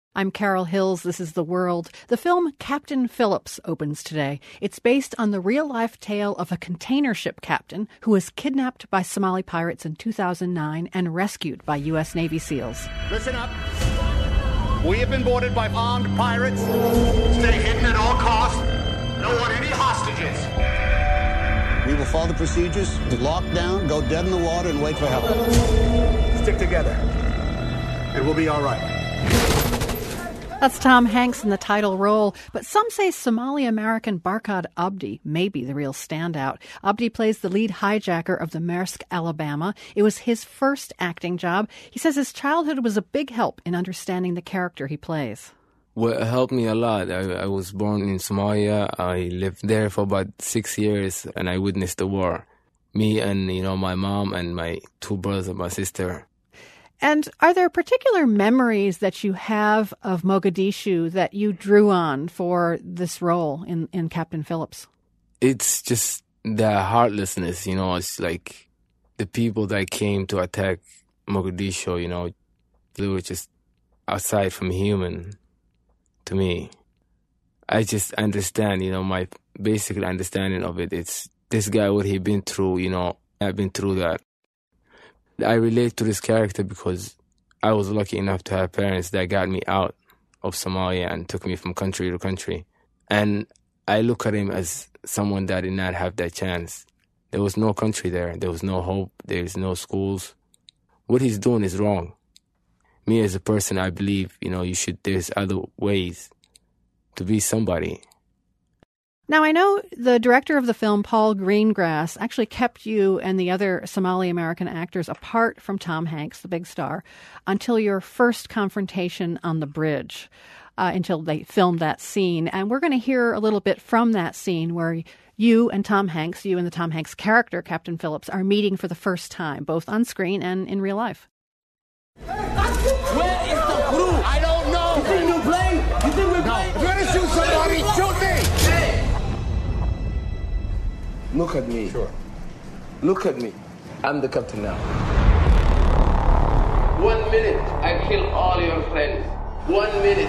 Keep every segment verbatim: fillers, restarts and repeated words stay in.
I'm Carol Hills. This is The World. The film Captain Phillips opens today. It's based on the real-life tale of a container ship captain who was kidnapped by Somali pirates in two thousand nine and rescued by U S Navy SEALs. Listen up. We have been boarded by armed pirates. Stay hidden at all costs. Don't want any hostages. We will follow the procedures, lock down, go dead in the water, and wait for help. Stick together. It will be all right. That's Tom Hanks in the title role, but some say Somali-American Barkhad Abdi may be the real standout. Abdi plays the lead hijacker of the Maersk, Alabama. It was his first acting job. He says his childhood was a big help in understanding the character he plays. Well, it helped me a lot. I, I was born in Somalia. I lived there for about six years, and I witnessed the war. Me and, you know, my mom and my two brothers and my sister. And are there particular memories that you have of Mogadishu that you drew on for this role in, in Captain Phillips? It's just the heartlessness, you know. It's like the people that came to attack Mogadishu, you know, they were just outside from human to me. I just understand, you know, my basic understanding of it. It's this guy, what he been through, you know, I've been through that. I relate to this character because I was lucky enough to have parents that got me out of Somalia and took me from country to country. And I look at him as someone that did not have that chance. There was no country there. There was no hope. There's no schools. What he's doing is wrong. Me as a person, I believe, you know, you should, there's other ways to be somebody. Now, I know the director of the film, Paul Greengrass, actually kept you and the other Somali-American actors apart from Tom Hanks, the big star, until your first confrontation on the bridge, uh, until they filmed that scene. And we're going to hear a little bit from that scene where you and Tom Hanks, you and the Tom Hanks character, Captain Phillips, are meeting for the first time, both on screen and in real life. Where is the crew? I don't know. You think we're playing? You think we're playing? If you're going to shoot somebody, shoot me. Look at me. Sure. Look at me. I'm the captain now. One minute, I kill all your friends. One minute.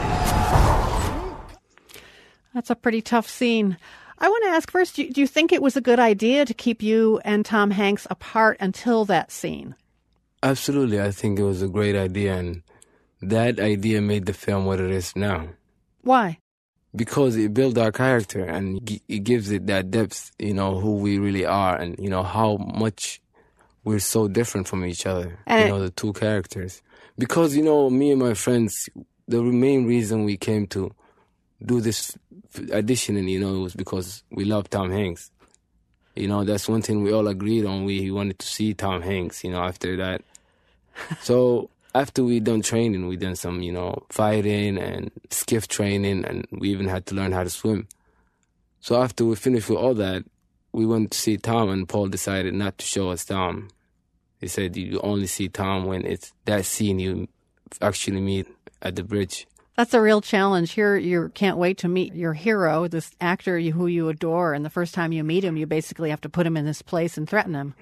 That's a pretty tough scene. I want to ask first, do you, do you think it was a good idea to keep you and Tom Hanks apart until that scene? Absolutely. I think it was a great idea, and that idea made the film what it is now. Why? Because it built our character and it gives it that depth, you know, who we really are and, you know, how much we're so different from each other, and you know, the two characters. Because, you know, me and my friends, the main reason we came to do this auditioning, you know, was because we love Tom Hanks. You know, that's one thing we all agreed on. We wanted to see Tom Hanks, you know, after that. So after we done training, we done some, you know, fighting and skiff training, and we even had to learn how to swim. So after we finished with all that, we went to see Tom, and Paul decided not to show us Tom. He said you only see Tom when it's that scene you actually meet at the bridge. That's a real challenge. Here you can't wait to meet your hero, this actor you, who you adore, and the first time you meet him, you basically have to put him in this place and threaten him.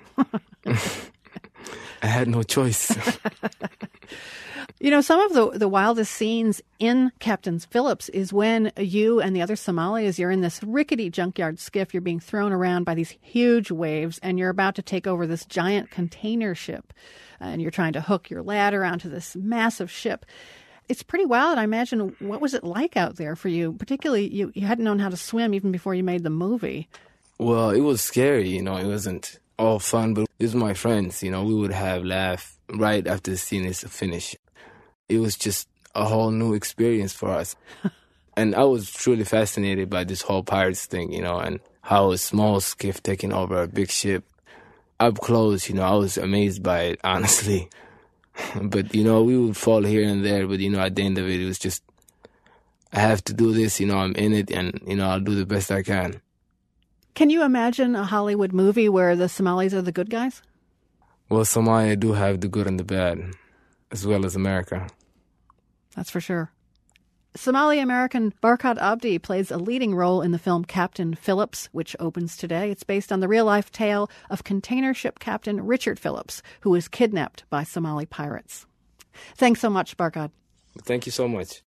I had no choice. You know, some of the, the wildest scenes in Captain Phillips is when you and the other Somalis, you're in this rickety junkyard skiff, you're being thrown around by these huge waves, and you're about to take over this giant container ship, and you're trying to hook your ladder onto this massive ship. It's pretty wild. I imagine, what was it like out there for you? Particularly, you, you hadn't known how to swim even before you made the movie. Well, it was scary, you know, it wasn't all fun, but it was my friends, you know, we would have laugh right after the scene is finished. It was just a whole new experience for us. And I was truly fascinated by this whole pirates thing, you know, and how a small skiff taking over a big ship. Up close, you know, I was amazed by it, honestly. But, you know, we would fall here and there, but, you know, at the end of it, it was just, I have to do this, you know, I'm in it, and, you know, I'll do the best I can. Can you imagine a Hollywood movie where the Somalis are the good guys? Well, Somalia do have the good and the bad, as well as America. That's for sure. Somali-American Barkhad Abdi plays a leading role in the film Captain Phillips, which opens today. It's based on the real-life tale of container ship captain Richard Phillips, who was kidnapped by Somali pirates. Thanks so much, Barkhad. Thank you so much.